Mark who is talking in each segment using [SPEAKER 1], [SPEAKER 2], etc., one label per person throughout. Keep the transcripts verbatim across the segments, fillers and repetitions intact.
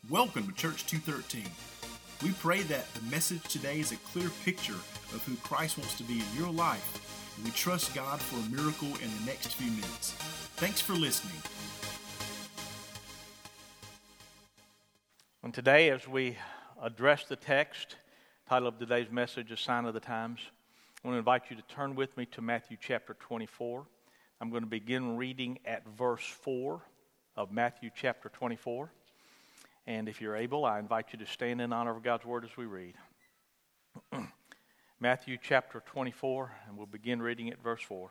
[SPEAKER 1] Welcome to Church two thirteen. We pray that the message today is a clear picture of who Christ wants to be in your life, and we trust God for a miracle in the next few minutes. Thanks for listening.
[SPEAKER 2] And today, as we address the text, title of today's message, A Sign of the Times, I want to invite you to turn with me to Matthew chapter twenty-four. I'm going to begin reading at verse four of Matthew chapter twenty-four. And if you're able, I invite you to stand in honor of God's word as we read. Matthew chapter twenty-four, and we'll begin reading at verse four.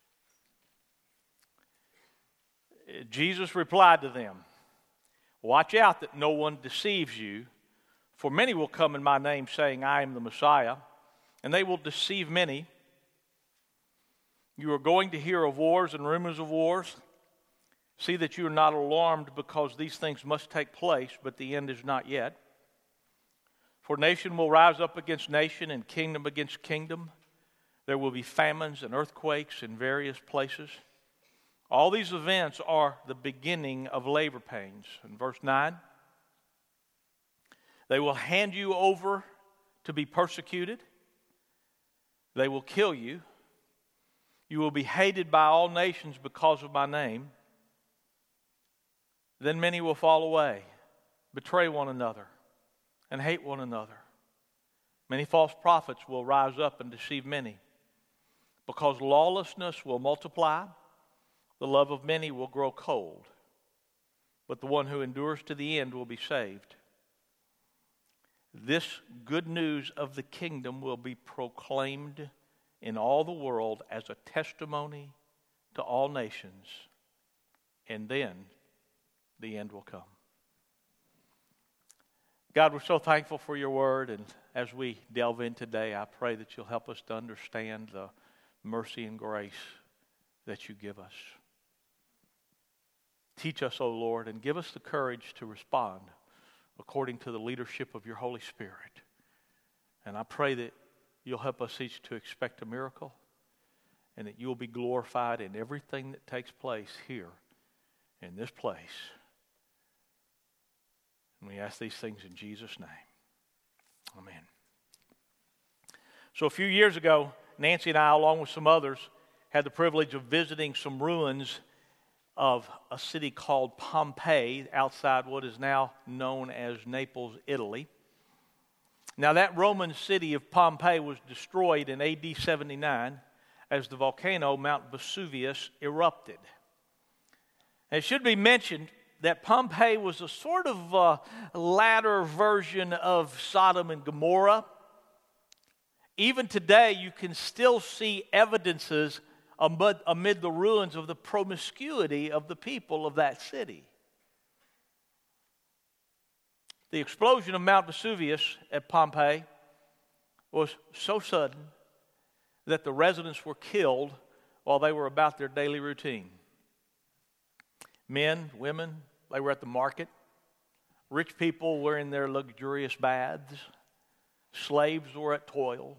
[SPEAKER 2] Jesus replied to them, "Watch out that no one deceives you, for many will come in my name saying, 'I am the Messiah,' and they will deceive many. You are going to hear of wars and rumors of wars. See that you are not alarmed, because these things must take place, but the end is not yet. For nation will rise up against nation and kingdom against kingdom. There will be famines and earthquakes in various places. All these events are the beginning of labor pains." In verse nine, "They will hand you over to be persecuted. They will kill you. You will be hated by all nations because of my name. Then many will fall away, betray one another, and hate one another. Many false prophets will rise up and deceive many. Because lawlessness will multiply, the love of many will grow cold. But the one who endures to the end will be saved. This good news of the kingdom will be proclaimed in all the world as a testimony to all nations, and then the end will come." God, we're so thankful for your word, and as we delve in today, I pray that you'll help us to understand the mercy and grace that you give us. Teach us, O Lord, and give us the courage to respond according to the leadership of your Holy Spirit. And I pray that you'll help us each to expect a miracle, and that you'll be glorified in everything that takes place here in this place. And we ask these things in Jesus' name. Amen. So a few years ago, Nancy and I, along with some others, had the privilege of visiting some ruins of a city called Pompeii, outside what is now known as Naples, Italy. Now, that Roman city of Pompeii was destroyed in A D seventy-nine as the volcano Mount Vesuvius erupted. And it should be mentioned that Pompeii was a sort of uh, latter version of Sodom and Gomorrah. Even today, you can still see evidences amid, amid the ruins of the promiscuity of the people of that city. The explosion of Mount Vesuvius at Pompeii was so sudden that the residents were killed while they were about their daily routine. Men, women, they were at the market. Rich people were in their luxurious baths. Slaves were at toil.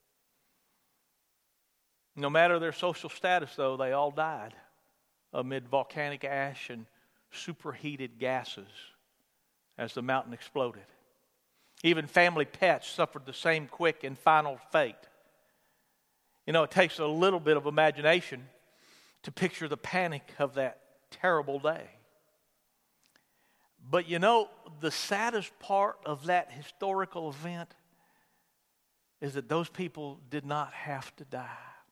[SPEAKER 2] No matter their social status, though, they all died amid volcanic ash and superheated gases as the mountain exploded. Even family pets suffered the same quick and final fate. You know, it takes a little bit of imagination to picture the panic of that terrible day. But you know, the saddest part of that historical event is that those people did not have to die.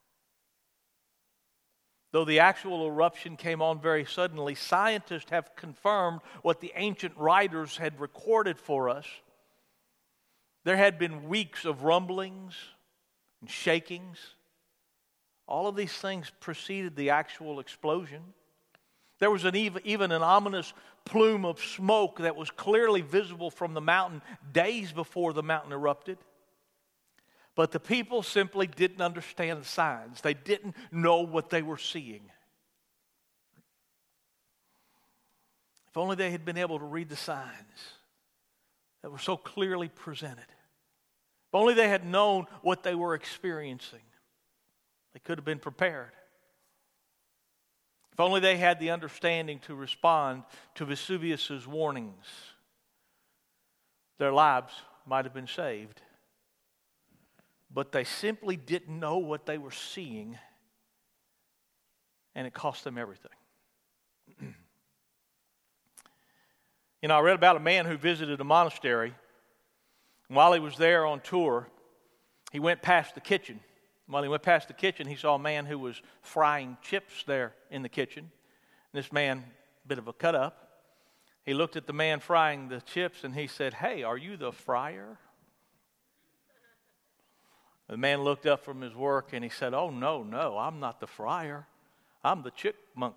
[SPEAKER 2] Though the actual eruption came on very suddenly, scientists have confirmed what the ancient writers had recorded for us. There had been weeks of rumblings and shakings. All of these things preceded the actual explosion. There was an even, even an ominous plume of smoke that was clearly visible from the mountain days before the mountain erupted. But the people simply didn't understand the signs. They didn't know what they were seeing. If only they had been able to read the signs that were so clearly presented. If only they had known what they were experiencing, they could have been prepared. If only they had the understanding to respond to Vesuvius's warnings. their lives might have been saved. But they simply didn't know what they were seeing, and it cost them everything. You know, I read about a man who visited a monastery. And while he was there on tour, he went past the kitchen. While he went past the kitchen, he saw a man who was frying chips there in the kitchen. This man, a bit of a cut up, he looked at the man frying the chips and he said, "Hey, are you the fryer?" The man looked up from his work and he said, "Oh, no, no, I'm not the fryer. I'm the chickmunk."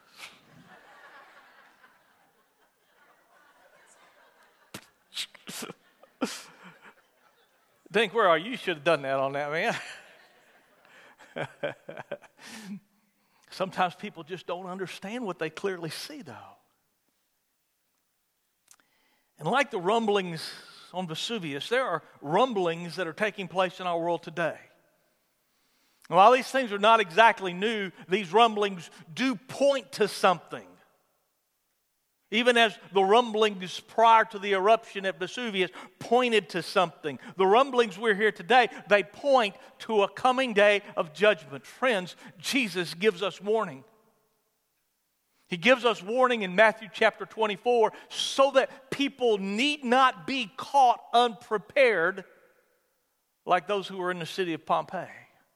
[SPEAKER 2] Think, where are you? You should have done that on that, man. Sometimes people just don't understand what they clearly see, though. And like the rumblings on Vesuvius, there are rumblings that are taking place in our world today. And while these things are not exactly new, these rumblings do point to something. Even as the rumblings prior to the eruption at Vesuvius pointed to something, the rumblings we're here today, they point to a coming day of judgment. Friends, Jesus gives us warning. He gives us warning in Matthew chapter twenty-four so that people need not be caught unprepared like those who were in the city of Pompeii.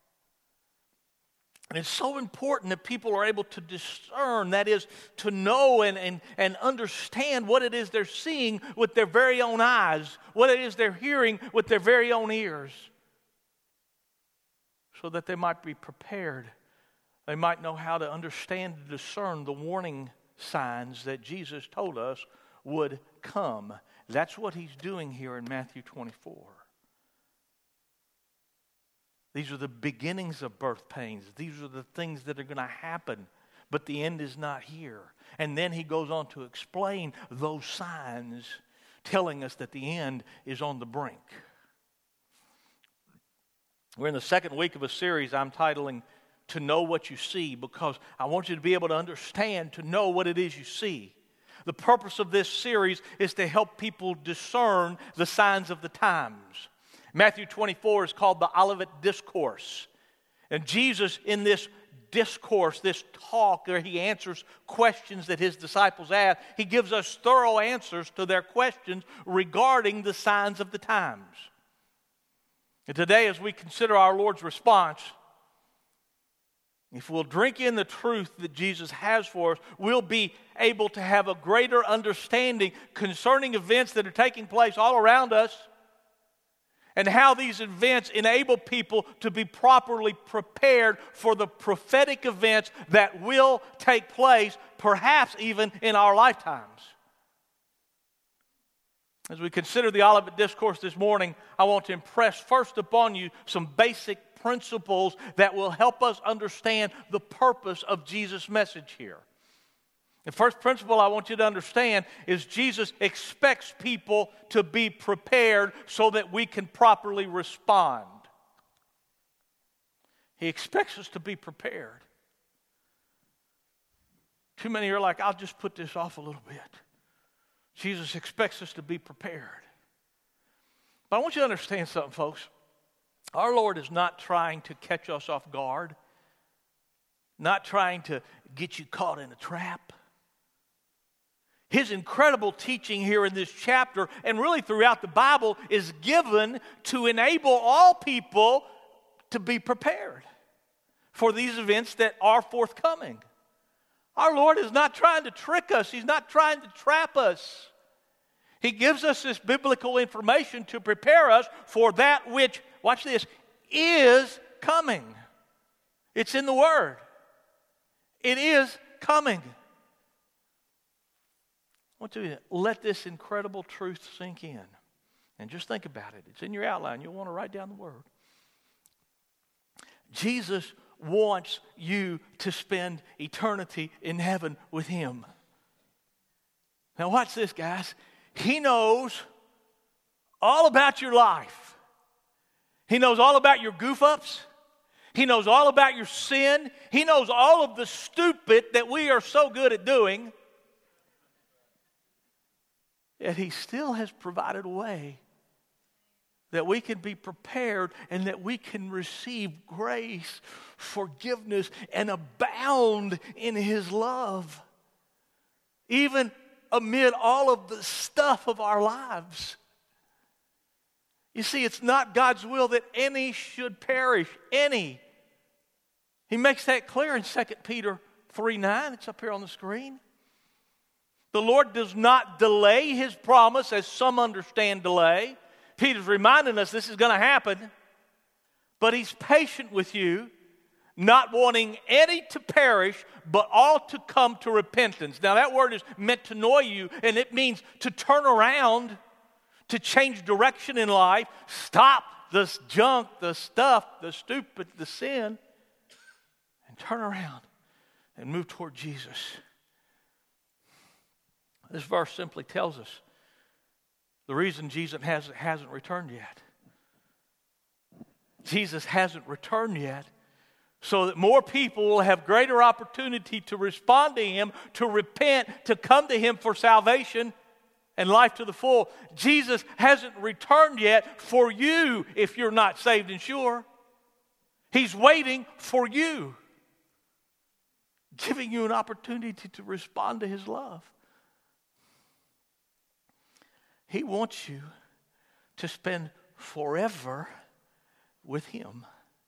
[SPEAKER 2] And it's so important that people are able to discern, that is, to know and, and, and understand what it is they're seeing with their very own eyes, what it is they're hearing with their very own ears, so that they might be prepared. They might know how to understand and discern the warning signs that Jesus told us would come. That's what he's doing here in Matthew twenty-four. These are the beginnings of birth pains. These are the things that are going to happen, but the end is not here. And then he goes on to explain those signs, telling us that the end is on the brink. We're in the second week of a series I'm titling "To Know What You See," because I want you to be able to understand, to know what it is you see. The purpose of this series is to help people discern the signs of the times. Matthew twenty-four is called the Olivet Discourse. And Jesus, in this discourse, this talk where he answers questions that his disciples ask, he gives us thorough answers to their questions regarding the signs of the times. And today, as we consider our Lord's response, if we'll drink in the truth that Jesus has for us, we'll be able to have a greater understanding concerning events that are taking place all around us, and how these events enable people to be properly prepared for the prophetic events that will take place, perhaps even in our lifetimes. As we consider the Olivet Discourse this morning, I want to impress first upon you some basic principles that will help us understand the purpose of Jesus' message here. The first principle I want you to understand is Jesus expects people to be prepared so that we can properly respond. He expects us to be prepared. Too many are like, "I'll just put this off a little bit." Jesus expects us to be prepared. But I want you to understand something, folks. Our Lord is not trying to catch us off guard, not trying to get you caught in a trap. His incredible teaching here in this chapter, and really throughout the Bible, is given to enable all people to be prepared for these events that are forthcoming. Our Lord is not trying to trick us. He's not trying to trap us. He gives us this biblical information to prepare us for that which, watch this, is coming. It's in the Word. It is coming. I want you to let this incredible truth sink in. And just think about it. It's in your outline. You'll want to write down the word. Jesus wants you to spend eternity in heaven with Him. Now watch this, guys. He knows all about your life. He knows all about your goof-ups. He knows all about your sin. He knows all of the stupid that we are so good at doing. Yet He still has provided a way that we can be prepared and that we can receive grace, forgiveness, and abound in His love, even amid all of the stuff of our lives. You see, it's not God's will that any should perish, any. He makes that clear in Second Peter three nine. It's up here on the screen. The Lord does not delay His promise, as some understand delay. Peter's reminding us this is going to happen. But He's patient with you, not wanting any to perish, but all to come to repentance. Now that word is metanoia you, and it means to turn around, to change direction in life, stop the junk, the stuff, the stupid, the sin, and turn around and move toward Jesus. This verse simply tells us the reason Jesus hasn't, hasn't returned yet. Jesus hasn't returned yet so that more people will have greater opportunity to respond to Him, to repent, to come to Him for salvation and life to the full. Jesus hasn't returned yet for you if you're not saved and sure. He's waiting for you, giving you an opportunity to respond to His love. He wants you to spend forever with Him.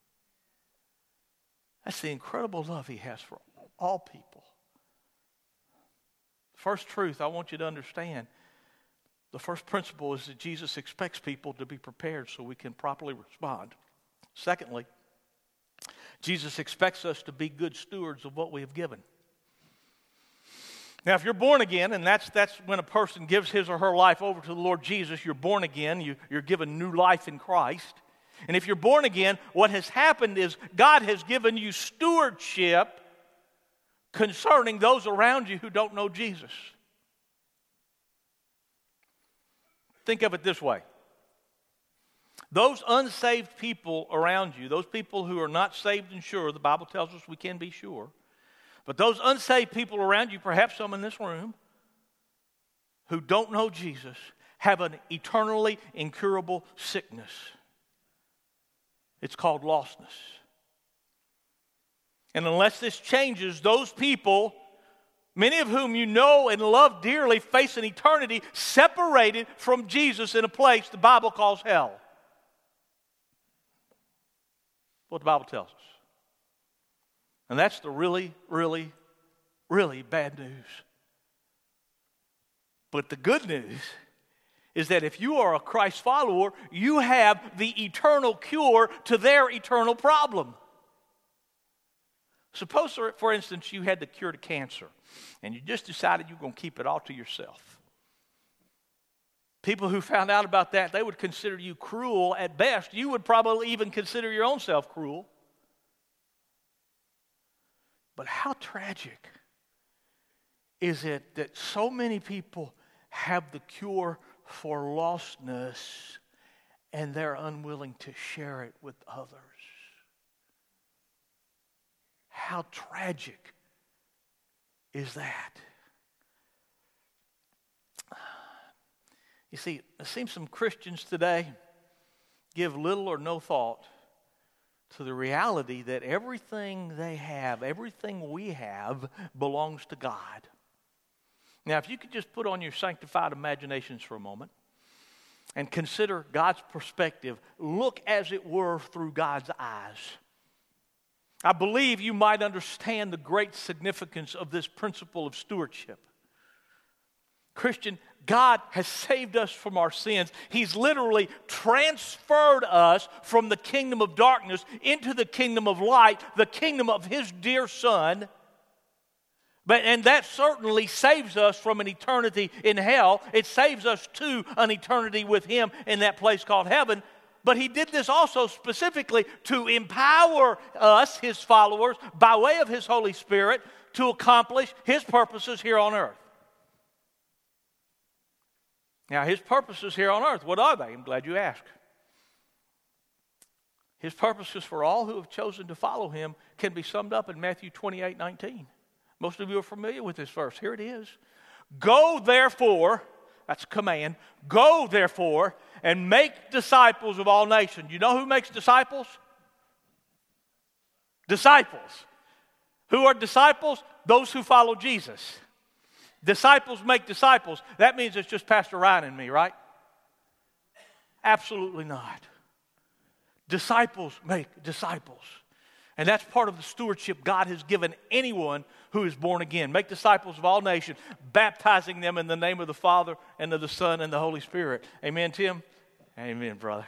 [SPEAKER 2] That's the incredible love He has for all people. First truth I want you to understand, the first principle is that Jesus expects people to be prepared so we can properly respond. Secondly, Jesus expects us to be good stewards of what we have given. Now, if you're born again, and that's that's when a person gives his or her life over to the Lord Jesus, you're born again, you, you're given new life in Christ. And if you're born again, what has happened is God has given you stewardship concerning those around you who don't know Jesus. Think of it this way. Those unsaved people around you, those people who are not saved and sure, the Bible tells us we can be sure, but those unsaved people around you, perhaps some in this room, who don't know Jesus, have an eternally incurable sickness. It's called lostness. And unless this changes, those people, many of whom you know and love dearly, face an eternity separated from Jesus in a place the Bible calls hell. What the Bible tells us. And that's the really, really, really bad news. But the good news is that if you are a Christ follower, you have the eternal cure to their eternal problem. Suppose, for instance, you had the cure to cancer, and you just decided you're going to keep it all to yourself. People who found out about that, they would consider you cruel at best. You would probably even consider your own self cruel. But how tragic is it that so many people have the cure for lostness and they're unwilling to share it with others? How tragic is that? You see, it seems some Christians today give little or no thought to the reality that everything they have, everything we have, belongs to God. Now, if you could just put on your sanctified imaginations for a moment and consider God's perspective, look as it were through God's eyes, I believe you might understand the great significance of this principle of stewardship. Christian, God has saved us from our sins. He's literally transferred us from the kingdom of darkness into the kingdom of light, the kingdom of His dear Son. But, and that certainly saves us from an eternity in hell. It saves us to an eternity with Him in that place called heaven. But He did this also specifically to empower us, His followers, by way of His Holy Spirit, to accomplish His purposes here on earth. Now, His purposes here on earth, what are they? I'm glad you asked. His purposes for all who have chosen to follow Him can be summed up in Matthew twenty-eight nineteen. Most of you are familiar with this verse. Here it is. Go, therefore, That's a command. Go, therefore, and make disciples of all nations. You know who makes disciples? Disciples. Who are disciples? Those who follow Jesus. Disciples make disciples. That means it's just Pastor Ryan and me, right? Absolutely not. Disciples make disciples. And that's part of the stewardship God has given anyone who is born again. Make disciples of all nations, baptizing them in the name of the Father and of the Son and the Holy Spirit. Amen, Tim? Amen, brother.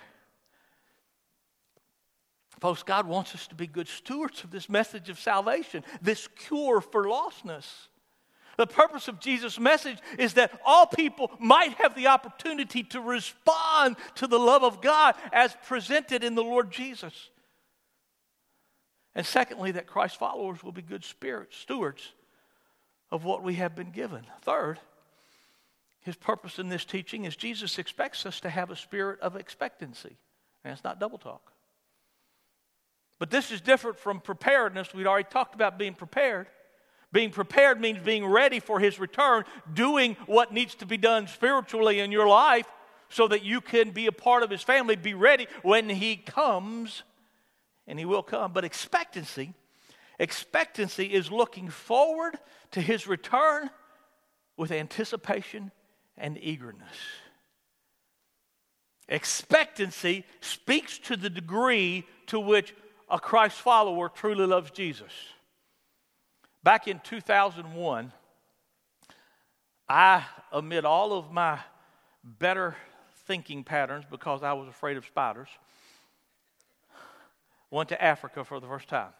[SPEAKER 2] Folks, God wants us to be good stewards of this message of salvation, this cure for lostness. The purpose of Jesus' message is that all people might have the opportunity to respond to the love of God as presented in the Lord Jesus. And secondly, that Christ's followers will be good spirit stewards of what we have been given. Third, his purpose in this teaching is Jesus expects us to have a spirit of expectancy. And it's not double talk. But this is different from preparedness. We'd already talked about being prepared. Being prepared means being ready for his return, doing what needs to be done spiritually in your life so that you can be a part of his family, be ready when he comes. And he will come. But expectancy, expectancy is looking forward to his return with anticipation and eagerness. Expectancy speaks to the degree to which a Christ follower truly loves Jesus. Back in two thousand one, I, amid all of my better thinking patterns because I was afraid of spiders, went to Africa for the first time.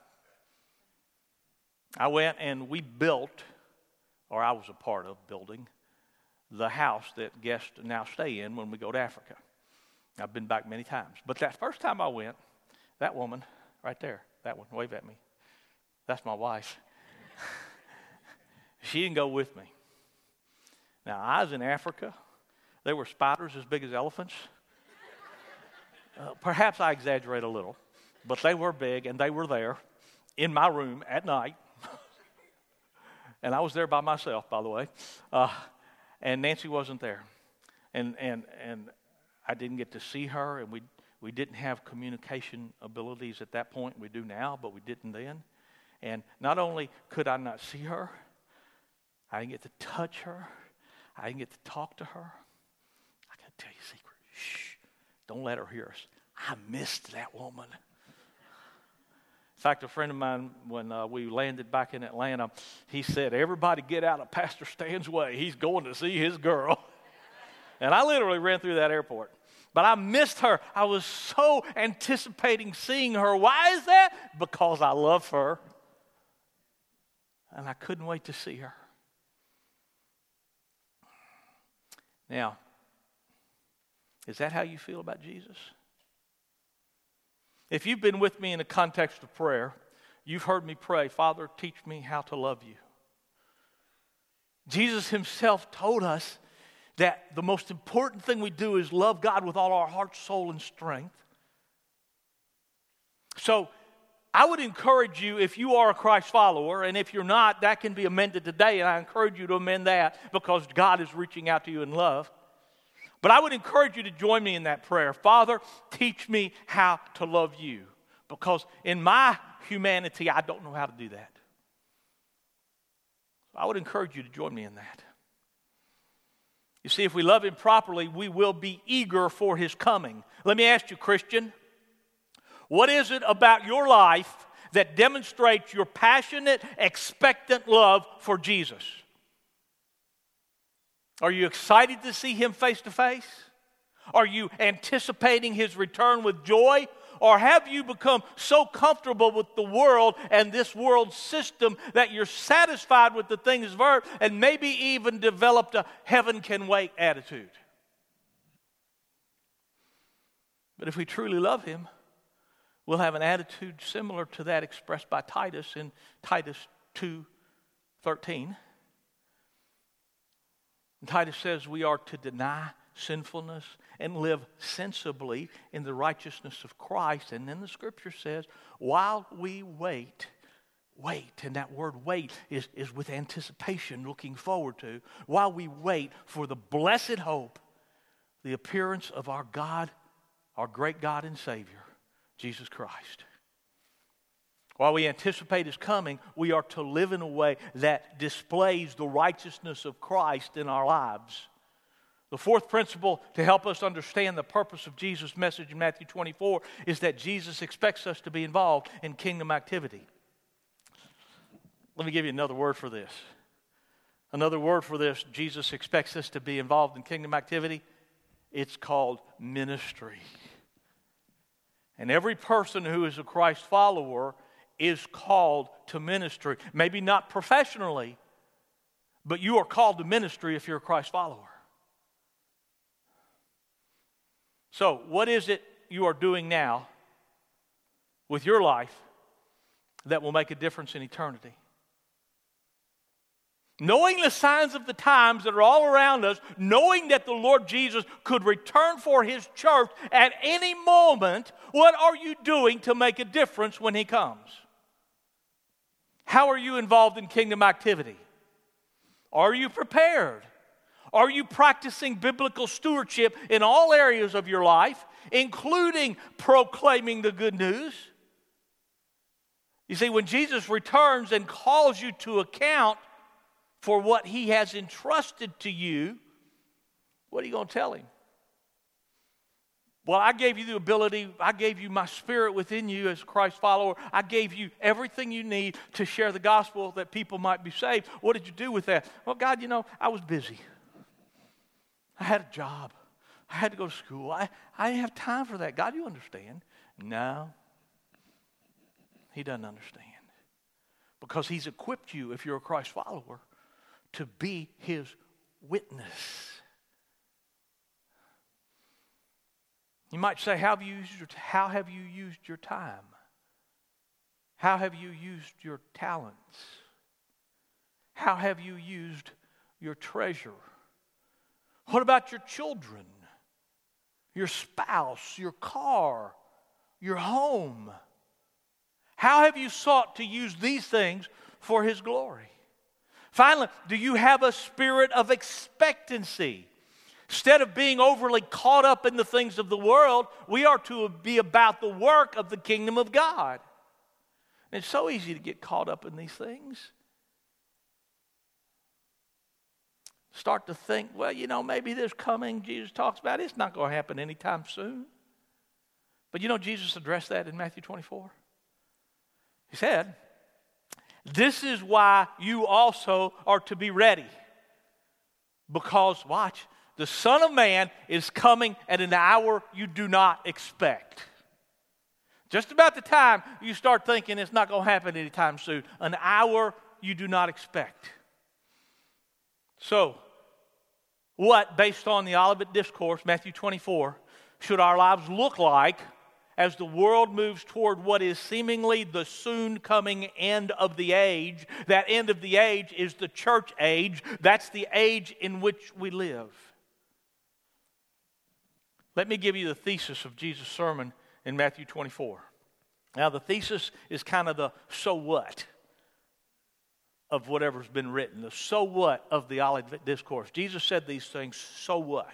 [SPEAKER 2] I went and we built, or I was a part of building, the house that guests now stay in when we go to Africa. I've been back many times. But that first time I went, that woman right there, that one, wave at me. That's my wife. She didn't go with me. Now, I was in Africa. There were spiders as big as elephants. Uh, perhaps I exaggerate a little. But they were big, and they were there in my room at night. And I was there by myself, by the way. Uh, and Nancy wasn't there. And and and I didn't get to see her, and we we didn't have communication abilities at that point. We do now, but we didn't then. And not only could I not see her, I didn't get to touch her. I didn't get to talk to her. I got to tell you a secret. Shh, don't let her hear us. I missed that woman. In fact, a friend of mine, when uh, we landed back in Atlanta, he said, everybody get out of Pastor Stan's way. He's going to see his girl. And I literally ran through that airport. But I missed her. I was so anticipating seeing her. Why is that? Because I love her. And I couldn't wait to see her. Now, is that how you feel about Jesus? If you've been with me in the context of prayer, you've heard me pray, Father, teach me how to love you. Jesus himself told us that the most important thing we do is love God with all our heart, soul, and strength. So I would encourage you, if you are a Christ follower, and if you're not, that can be amended today, and I encourage you to amend that because God is reaching out to you in love. But I would encourage you to join me in that prayer. Father, teach me how to love you. Because in my humanity, I don't know how to do that. I would encourage you to join me in that. You see, if we love him properly, we will be eager for his coming. Let me ask you, Christian, what is it about your life that demonstrates your passionate, expectant love for Jesus? Are you excited to see him face to face? Are you anticipating his return with joy? Or have you become so comfortable with the world and this world system that you're satisfied with the things of earth and maybe even developed a heaven can wait attitude? But if we truly love him, we'll have an attitude similar to that expressed by Titus in Titus two thirteen. And Titus says we are to deny sinfulness and live sensibly in the righteousness of Christ. And then the scripture says, while we wait wait. And that word wait is, is with anticipation, looking forward to, while we wait for the blessed hope, the appearance of our God, our great God and Savior, Jesus Christ. While we anticipate His coming, we are to live in a way that displays the righteousness of Christ in our lives. The fourth principle to help us understand the purpose of Jesus' message in Matthew twenty-four is that Jesus expects us to be involved in kingdom activity. Let me give you another word for this. Another word for this, Jesus expects us to be involved in kingdom activity. It's called ministry. And every person who is a Christ follower is called to ministry. Maybe not professionally, but you are called to ministry if you're a Christ follower. So, what is it you are doing now with your life that will make a difference in eternity? Knowing the signs of the times that are all around us, knowing that the Lord Jesus could return for His church at any moment, what are you doing to make a difference when He comes? How are you involved in kingdom activity? Are you prepared? Are you practicing biblical stewardship in all areas of your life, including proclaiming the good news? You see, when Jesus returns and calls you to account for what He has entrusted to you, what are you going to tell Him? Well, I gave you the ability, I gave you my Spirit within you as a Christ follower. I gave you everything you need to share the gospel that people might be saved. What did you do with that? Well, God, you know, I was busy. I had a job. I had to go to school. I, I didn't have time for that. God, you understand? No. He doesn't understand. Because He's equipped you, if you're a Christ follower, to be His witness. You might say, how have you used your, how have you used your time? How have you used your talents? How have you used your treasure? What about your children, your spouse, your car, your home? How have you sought to use these things for His glory? Finally, do you have a spirit of expectancy? Instead of being overly caught up in the things of the world, we are to be about the work of the kingdom of God. And it's so easy to get caught up in these things. Start to think, well, you know, maybe this coming Jesus talks about, it's not going to happen anytime soon. But you know, Jesus addressed that in Matthew twenty-four. He said, this is why you also are to be ready. Because, watch, the Son of Man is coming at an hour you do not expect. Just about the time you start thinking it's not going to happen anytime soon, an hour you do not expect. So, what, based on the Olivet Discourse, Matthew twenty-four, should our lives look like as the world moves toward what is seemingly the soon coming end of the age? That end of the age is the church age. That's the age in which we live. Let me give you the thesis of Jesus' sermon in Matthew twenty-four. Now, the thesis is kind of the so what of whatever's been written, the so what of the Olivet Discourse. Jesus said these things, so what?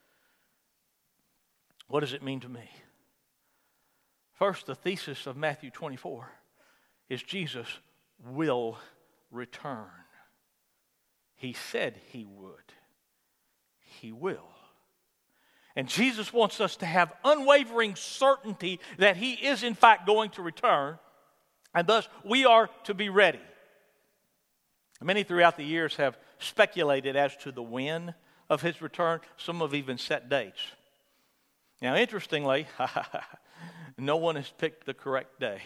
[SPEAKER 2] What does it mean to me? First, the thesis of Matthew twenty-four is Jesus will return. He said He would. He will. And Jesus wants us to have unwavering certainty that He is in fact going to return, and thus we are to be ready. Many throughout the years have speculated as to the when of His return. Some have even set dates. Now, interestingly, no one has picked the correct day,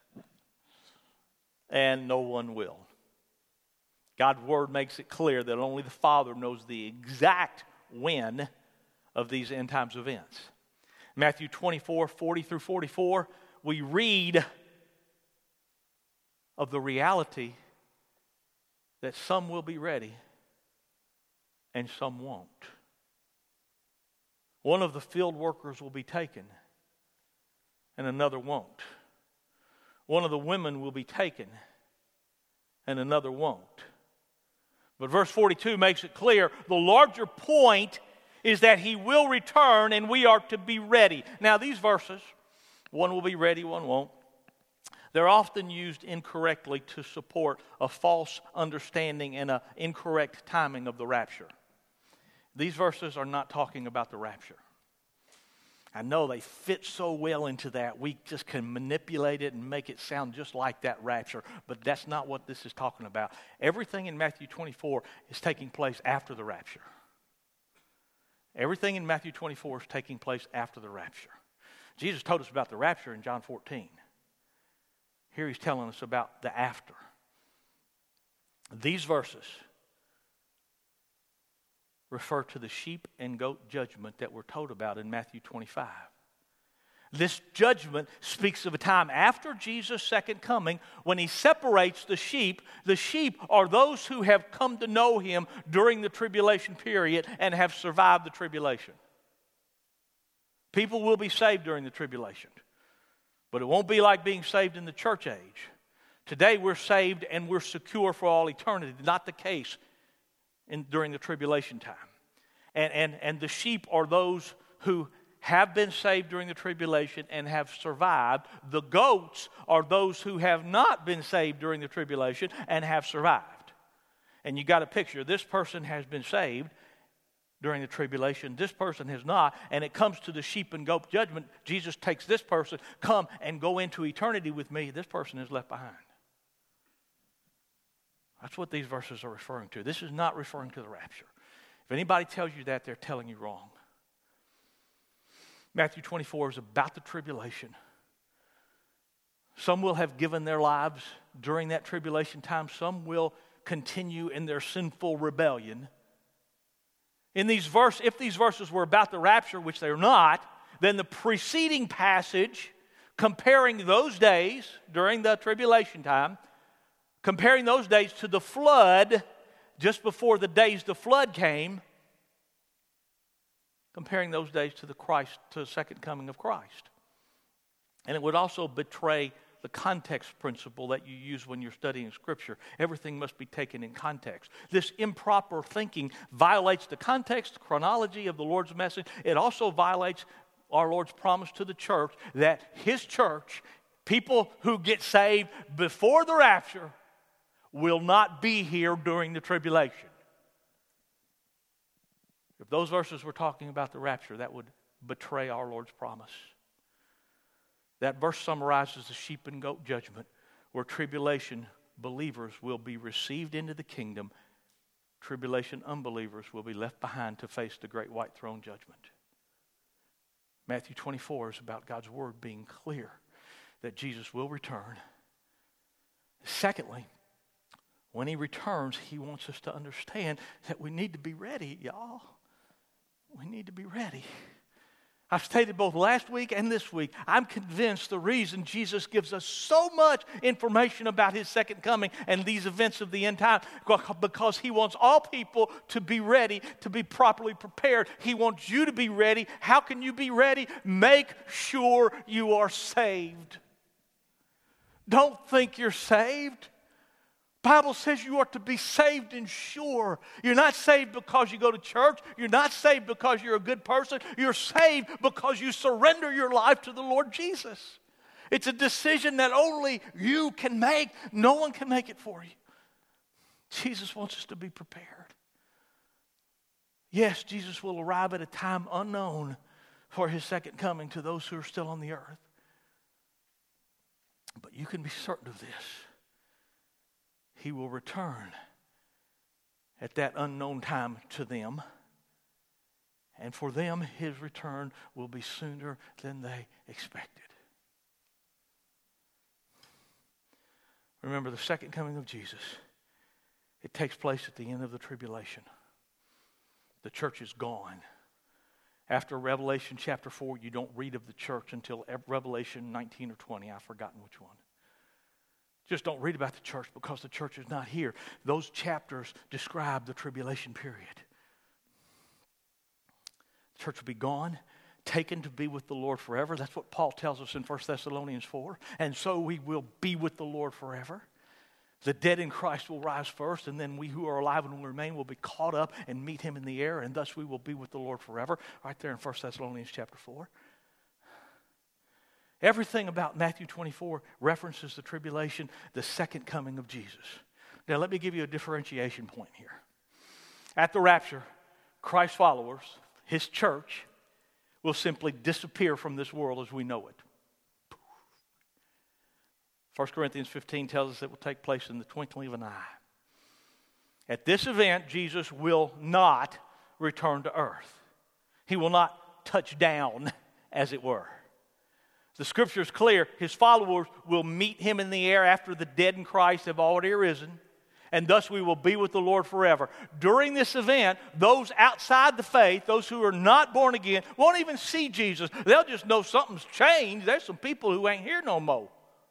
[SPEAKER 2] and no one will. God's Word makes it clear that only the Father knows the exact when of these end times events. Matthew twenty-four, forty through forty-four, we read of the reality that some will be ready and some won't. One of the field workers will be taken and another won't. One of the women will be taken and another won't. But verse forty-two makes it clear the larger point is that he will return and we are to be ready. Now these verses, one will be ready, one won't. They're often used incorrectly to support a false understanding and an incorrect timing of the rapture. These verses are not talking about the rapture. I know they fit so well into that, we just can manipulate it and make it sound just like that rapture, but that's not what this is talking about. Everything in Matthew twenty-four is taking place after the rapture. Everything in Matthew twenty-four is taking place after the rapture. Jesus told us about the rapture in John fourteen. Here he's telling us about the after. These verses refer to the sheep and goat judgment that we're told about in Matthew twenty-five. This judgment speaks of a time after Jesus' second coming when he separates the sheep. The sheep are those who have come to know him during the tribulation period and have survived the tribulation. People will be saved during the tribulation, but it won't be like being saved in the church age. Today we're saved and we're secure for all eternity. Not the case in, during the tribulation time. And, and, and the sheep are those who have been saved during the tribulation and have survived. The goats are those who have not been saved during the tribulation and have survived. And you got a picture. This person has been saved during the tribulation. This person has not. And it comes to the sheep and goat judgment. Jesus takes this person, come and go into eternity with me. This person is left behind. That's what these verses are referring to. This is not referring to the rapture. If anybody tells you that, they're telling you wrong. Matthew twenty-four is about the tribulation. Some will have given their lives during that tribulation time. Some will continue in their sinful rebellion. In these verse, if these verses were about the rapture, which they're not, then the preceding passage comparing those days during the tribulation time, comparing those days to the flood, just before the days the flood came, comparing those days to the Christ, to the second coming of Christ. And it would also betray the context principle that you use when you're studying Scripture. Everything must be taken in context. This improper thinking violates the context, chronology of the Lord's message. It also violates our Lord's promise to the church that His church, people who get saved before the rapture, will not be here during the tribulation. If those verses were talking about the rapture, that would betray our Lord's promise. That verse summarizes the sheep and goat judgment, where tribulation believers will be received into the kingdom. Tribulation unbelievers will be left behind to face the great white throne judgment. Matthew twenty-four is about God's word being clear that Jesus will return. Secondly, when He returns, He wants us to understand that we need to be ready, y'all. We need to be ready. I've stated both last week and this week, I'm convinced the reason Jesus gives us so much information about His second coming and these events of the end time, because He wants all people to be ready, to be properly prepared. He wants you to be ready. How can you be ready? Make sure you are saved. Don't think you're saved. Bible says you are to be saved and sure. You're not saved because you go to church. You're not saved because you're a good person. You're saved because you surrender your life to the Lord Jesus. It's a decision that only you can make. No one can make it for you. Jesus wants us to be prepared. Yes, Jesus will arrive at a time unknown for His second coming to those who are still on the earth. But you can be certain of this. He will return at that unknown time to them. And for them, His return will be sooner than they expected. Remember, the second coming of Jesus, it takes place at the end of the tribulation. The church is gone. After Revelation chapter four, you don't read of the church until Revelation nineteen or twenty. I've forgotten which one. Just don't read about the church because the church is not here. Those chapters describe the tribulation period. The church will be gone, taken to be with the Lord forever. That's what Paul tells us in First Thessalonians four. And so we will be with the Lord forever. The dead in Christ will rise first, and then we who are alive and will remain will be caught up and meet him in the air, and thus we will be with the Lord forever. Right there in First Thessalonians chapter four. Everything about Matthew twenty-four references the tribulation, the second coming of Jesus. Now let me give you a differentiation point here. At the rapture, Christ's followers, his church, will simply disappear from this world as we know it. First Corinthians fifteen tells us it will take place in the twinkling of an eye. At this event, Jesus will not return to earth. He will not touch down, as it were. The scripture is clear. His followers will meet him in the air after the dead in Christ have already arisen, and thus we will be with the Lord forever. During this event, those outside the faith, those who are not born again, won't even see Jesus. They'll just know something's changed. There's some people who ain't here no more.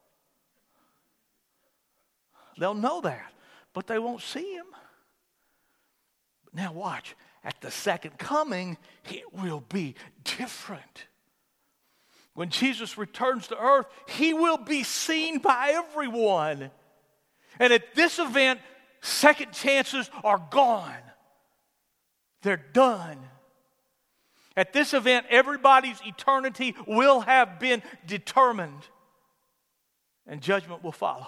[SPEAKER 2] They'll know that, but they won't see him. But now watch. At the second coming, it will be different. When Jesus returns to earth, he will be seen by everyone. And at this event, second chances are gone. They're done. At this event, everybody's eternity will have been determined, and judgment will follow.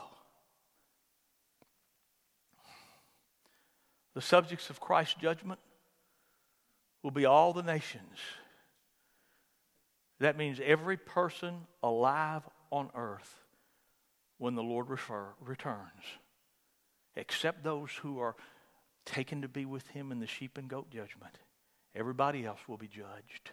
[SPEAKER 2] The subjects of Christ's judgment will be all the nations. That means every person alive on earth when the Lord refer, returns, except those who are taken to be with him in the sheep and goat judgment. Everybody else will be judged.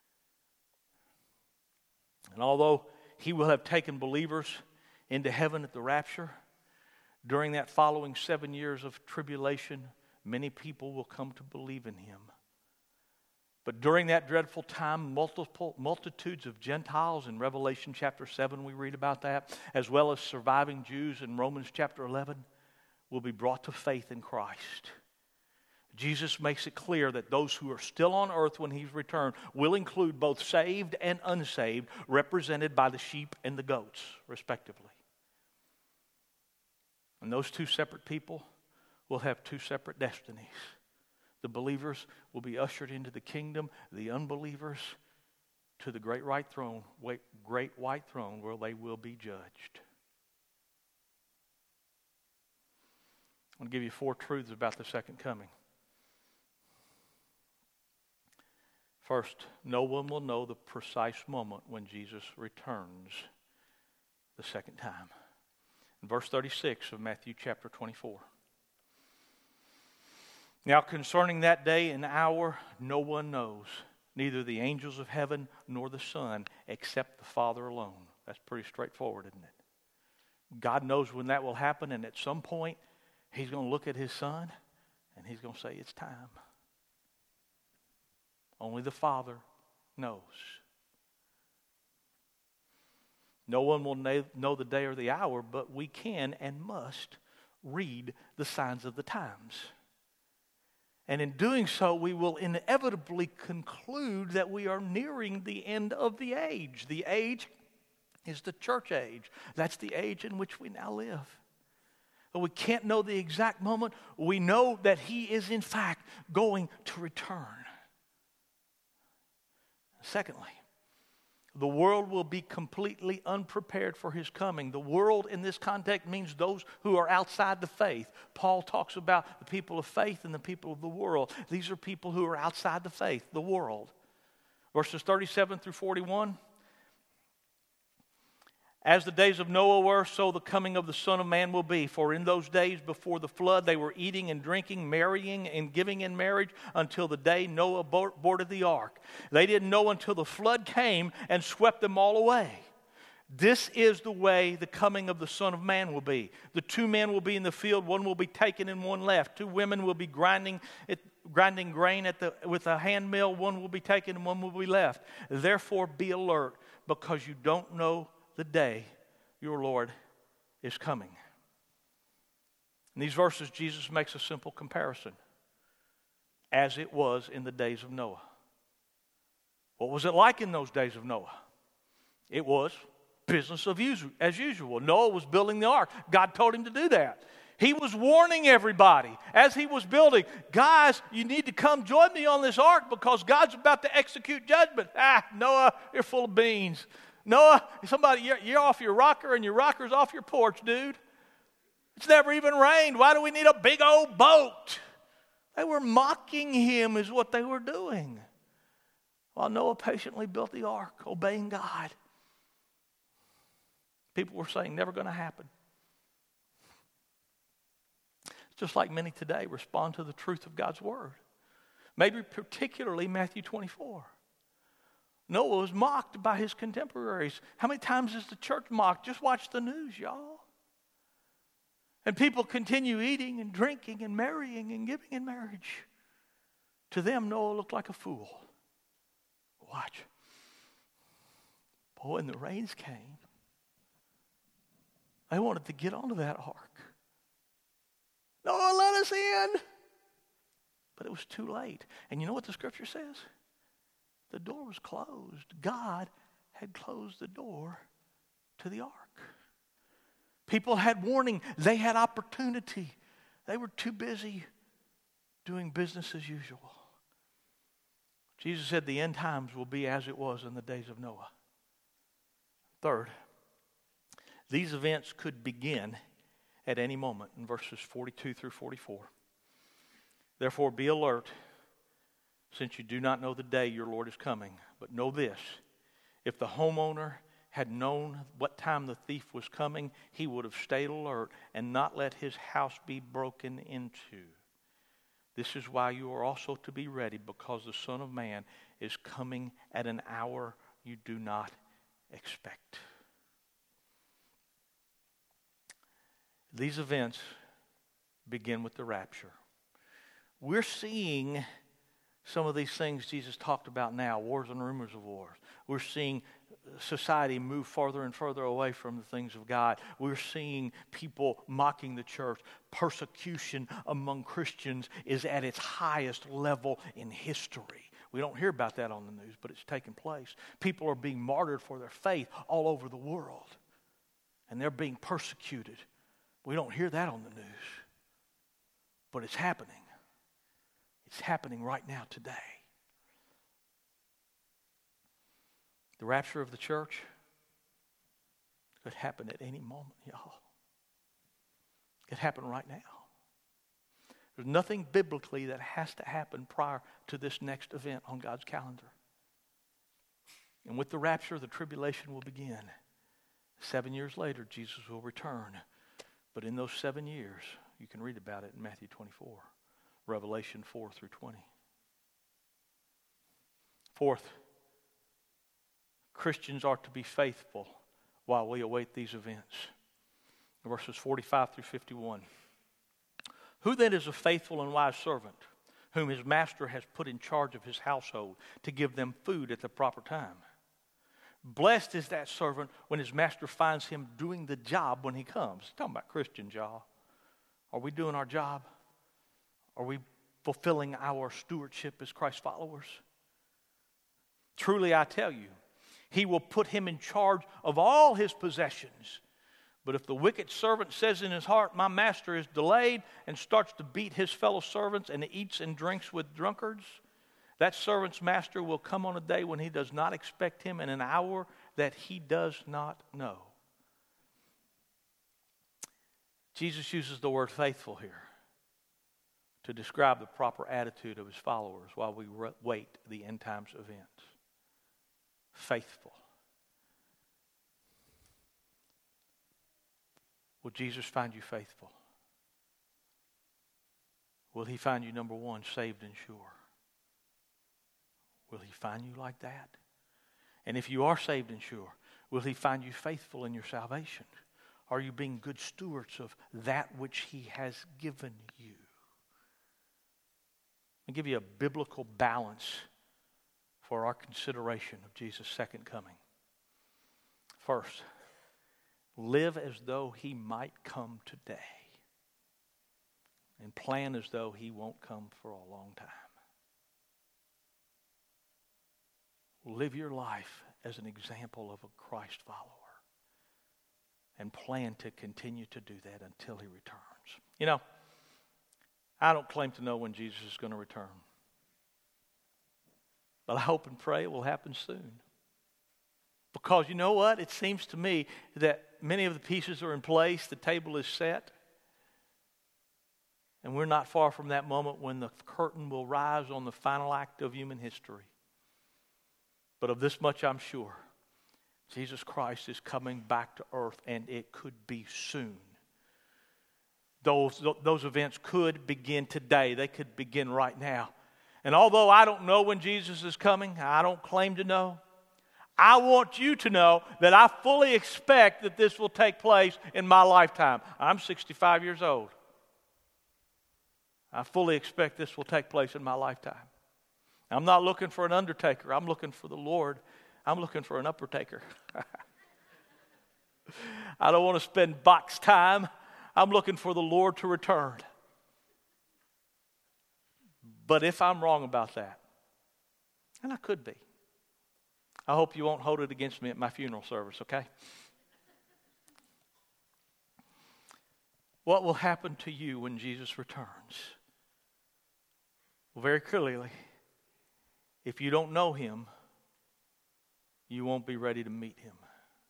[SPEAKER 2] And although he will have taken believers into heaven at the rapture, during that following seven years of tribulation, many people will come to believe in him. But during that dreadful time, multiple multitudes of Gentiles, in Revelation chapter seven we read about that, as well as surviving Jews in Romans chapter eleven, will be brought to faith in Christ. Jesus makes it clear that those who are still on earth when he's returned will include both saved and unsaved, represented by the sheep and the goats, respectively. And those two separate people will have two separate destinies. The believers will be ushered into the kingdom, the unbelievers to the great white throne, great white throne where they will be judged. I'm going to give you four truths about the second coming. First, no one will know the precise moment when Jesus returns the second time. In verse thirty-six of Matthew chapter twenty-four. Now concerning that day and hour, no one knows, neither the angels of heaven nor the Son, except the Father alone. That's pretty straightforward, isn't it? God knows when that will happen, and at some point, he's going to look at his Son, and he's going to say, it's time. Only the Father knows. No one will know the day or the hour, but we can and must read the signs of the times. And in doing so, we will inevitably conclude that we are nearing the end of the age. The age is the church age. That's the age in which we now live. But we can't know the exact moment. We know that he is in fact going to return. Secondly, the world will be completely unprepared for his coming. The world in this context means those who are outside the faith. Paul talks about the people of faith and the people of the world. These are people who are outside the faith, the world. Verses thirty-seven through forty-one. As the days of Noah were, so the coming of the Son of Man will be. For in those days before the flood, they were eating and drinking, marrying and giving in marriage until the day Noah boarded the ark. They didn't know until the flood came and swept them all away. This is the way the coming of the Son of Man will be. The two men will be in the field, one will be taken and one left. Two women will be grinding it, grinding grain at the, with a hand mill, one will be taken and one will be left. Therefore be alert, because you don't know the day your Lord is coming. In these verses, Jesus makes a simple comparison. As it was in the days of Noah. What was it like in those days of Noah? It was business of usual, as usual. Noah was building the ark. God told him to do that. He was warning everybody as he was building, guys, you need to come join me on this ark because God's about to execute judgment. Ah, Noah, you're full of beans. Noah, somebody, you're, you're off your rocker and your rocker's off your porch, dude. It's never even rained. Why do we need a big old boat? They were mocking him is what they were doing. While Noah patiently built the ark, obeying God. People were saying, never going to happen. Just like many today respond to the truth of God's word. Maybe particularly Matthew twenty-four. Noah was mocked by his contemporaries. How many times is the church mocked? Just watch the news, y'all. And people continue eating and drinking and marrying and giving in marriage. To them, Noah looked like a fool. Watch. Boy, when the rains came, they wanted to get onto that ark. Noah, let us in. But it was too late. And you know what the scripture says? The door was closed. God had closed the door to the ark. People had warning. They had opportunity. They were too busy doing business as usual. Jesus said the end times will be as it was in the days of Noah. Third, these events could begin at any moment in verses forty-two through forty-four. Therefore, be alert, since you do not know the day your Lord is coming. But know this, if the homeowner had known what time the thief was coming, he would have stayed alert and not let his house be broken into. This is why you are also to be ready, because the Son of Man is coming at an hour you do not expect. These events begin with the rapture. We're seeing some of these things Jesus talked about now, wars and rumors of wars. We're seeing society move farther and further away from the things of God. We're seeing people mocking the church. Persecution among Christians is at its highest level in history. We don't hear about that on the news, but it's taking place. People are being martyred for their faith all over the world, and they're being persecuted. We don't hear that on the news, but it's happening. It's happening right now today. The rapture of the church could happen at any moment, y'all. It could happen right now. There's nothing biblically that has to happen prior to this next event on God's calendar. And with the rapture, the tribulation will begin. Seven years later, Jesus will return. But in those seven years, you can read about it in Matthew twenty-four, Revelation four through twenty. Fourth, Christians are to be faithful while we await these events. Verses forty-five through fifty-one. Who then is a faithful and wise servant, whom his master has put in charge of his household to give them food at the proper time? Blessed is that servant when his master finds him doing the job when he comes. He's talking about Christians, y'all. Are we doing our job? Are we fulfilling our stewardship as Christ's followers? Truly, I tell you, he will put him in charge of all his possessions. But if the wicked servant says in his heart, my master is delayed, and starts to beat his fellow servants and eats and drinks with drunkards, that servant's master will come on a day when he does not expect him, in an hour that he does not know. Jesus uses the word faithful here to describe the proper attitude of his followers while we wait the end times events. Faithful. Will Jesus find you faithful? Will he find you, number one, saved and sure? Will he find you like that? And if you are saved and sure, will he find you faithful in your salvation? Are you being good stewards of that which he has given you? I'll give you a biblical balance for our consideration of Jesus' second coming. First, live as though he might come today, and plan as though he won't come for a long time. Live your life as an example of a Christ follower, and plan to continue to do that until he returns. You know, I don't claim to know when Jesus is going to return. But I hope and pray it will happen soon. Because you know what? It seems to me that many of the pieces are in place. The table is set. And we're not far from that moment when the curtain will rise on the final act of human history. But of this much I'm sure. Jesus Christ is coming back to earth, and it could be soon. Those, those events could begin today. They could begin right now. And although I don't know when Jesus is coming, I don't claim to know, I want you to know that I fully expect that this will take place in my lifetime. I'm sixty-five years old. I fully expect this will take place in my lifetime. I'm not looking for an undertaker. I'm looking for the Lord. I'm looking for an uppertaker. I don't want to spend box time. I'm looking for the Lord to return. But if I'm wrong about that, and I could be, I hope you won't hold it against me at my funeral service, okay? What will happen to you when Jesus returns? Well, very clearly, if you don't know him, you won't be ready to meet him.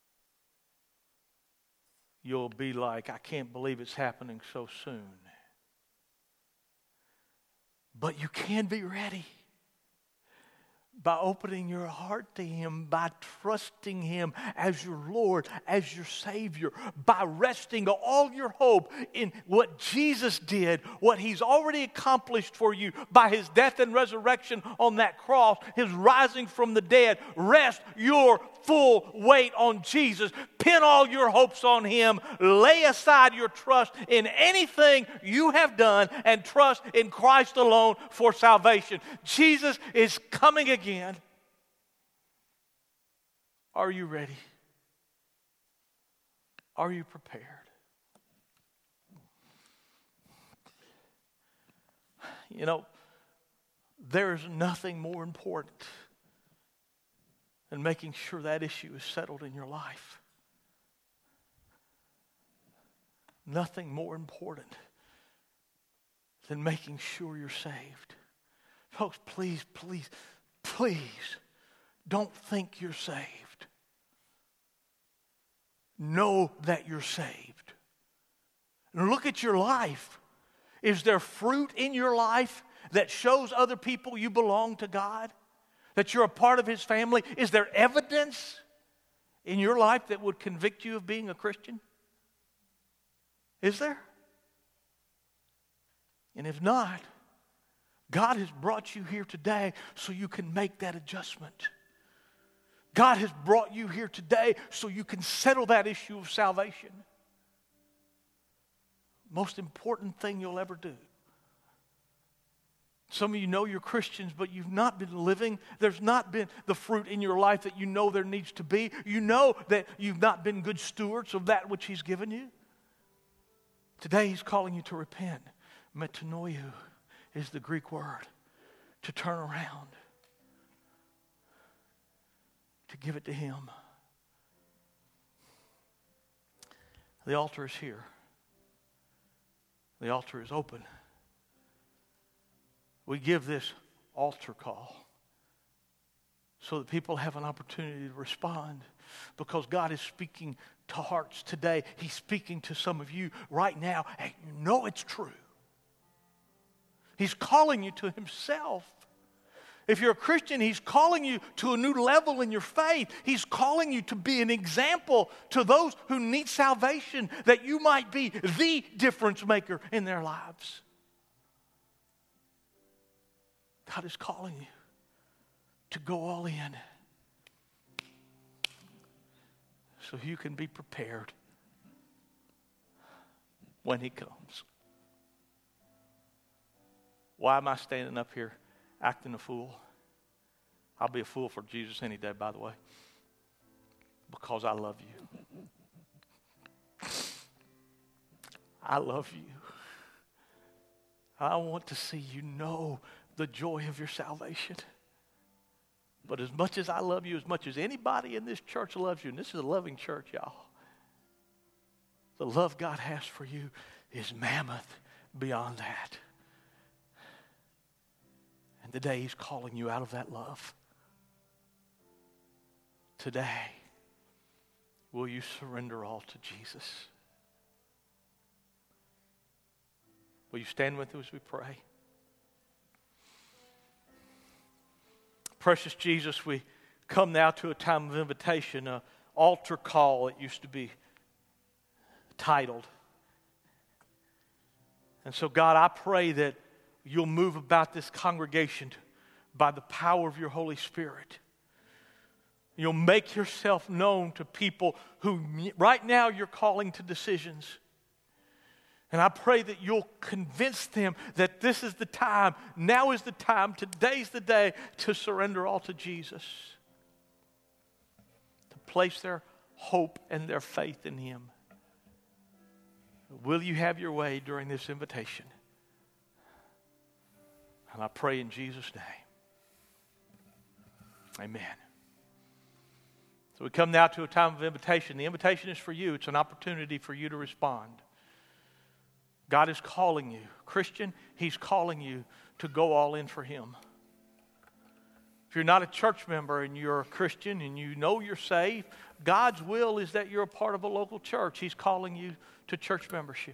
[SPEAKER 2] You'll be like, I can't believe it's happening so soon. But you can be ready by opening your heart to him, by trusting him as your Lord, as your Savior, by resting all your hope in what Jesus did, what he's already accomplished for you by his death and resurrection on that cross, his rising from the dead. Rest your full weight on Jesus. Pin all your hopes on him. Lay aside your trust in anything you have done and trust in Christ alone for salvation. Jesus is coming again. Are you ready? Are you prepared? You know, there's nothing more important than making sure that issue is settled in your life. Nothing more important than making sure you're saved. Folks, please, please, please don't think you're saved. Know that you're saved. And look at your life. Is there fruit in your life that shows other people you belong to God? That you're a part of his family? Is there evidence in your life that would convict you of being a Christian? Is there? And if not, God has brought you here today so you can make that adjustment. God has brought you here today so you can settle that issue of salvation. Most important thing you'll ever do. Some of you know you're Christians, but you've not been living. There's not been the fruit in your life that you know there needs to be. You know that you've not been good stewards of that which he's given you. Today he's calling you to repent. Metanoia is the Greek word. To turn around. To give it to him. The altar is here. The altar is open. We give this altar call so that people have an opportunity to respond, because God is speaking to hearts today. He's speaking to some of you right now, and you know it's true. He's calling you to himself. If you're a Christian, he's calling you to a new level in your faith. He's calling you to be an example to those who need salvation, that you might be the difference maker in their lives. God is calling you to go all in so you can be prepared when he comes. Why am I standing up here acting a fool? I'll be a fool for Jesus any day, by the way, because I love you. I love you. I want to see you know the joy of your salvation. But as much as I love you, as much as anybody in this church loves you, and this is a loving church, y'all, the love God has for you is mammoth beyond that. And today He's calling you out of that love. Today, will you surrender all to Jesus? Will you stand with us as we pray? Precious Jesus, we come now to a time of invitation, an altar call, it used to be titled. And so, God, I pray that you'll move about this congregation by the power of your Holy Spirit. You'll make yourself known to people who right now you're calling to decisions. And I pray that you'll convince them that this is the time, now is the time, today's the day to surrender all to Jesus. To place their hope and their faith in Him. Will you have your way during this invitation? And I pray in Jesus' name. Amen. So we come now to a time of invitation. The invitation is for you. It's an opportunity for you to respond. God is calling you. Christian, He's calling you to go all in for Him. If you're not a church member and you're a Christian and you know you're saved, God's will is that you're a part of a local church. He's calling you to church membership.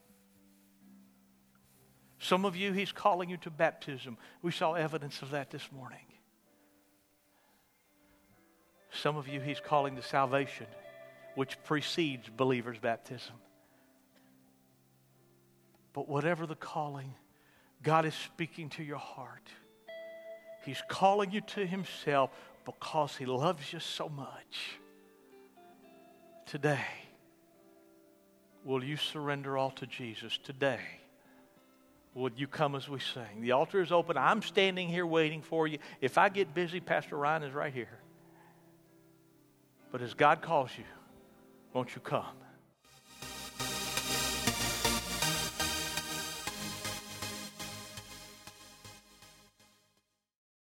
[SPEAKER 2] Some of you, He's calling you to baptism. We saw evidence of that this morning. Some of you, He's calling to salvation, which precedes believers' baptism. But whatever the calling, God is speaking to your heart. He's calling you to Himself because He loves you so much. Today, will you surrender all to Jesus? Today, would you come as we sing? The altar is open. I'm standing here waiting for you. If I get busy, Pastor Ryan is right here. But as God calls you, won't you come?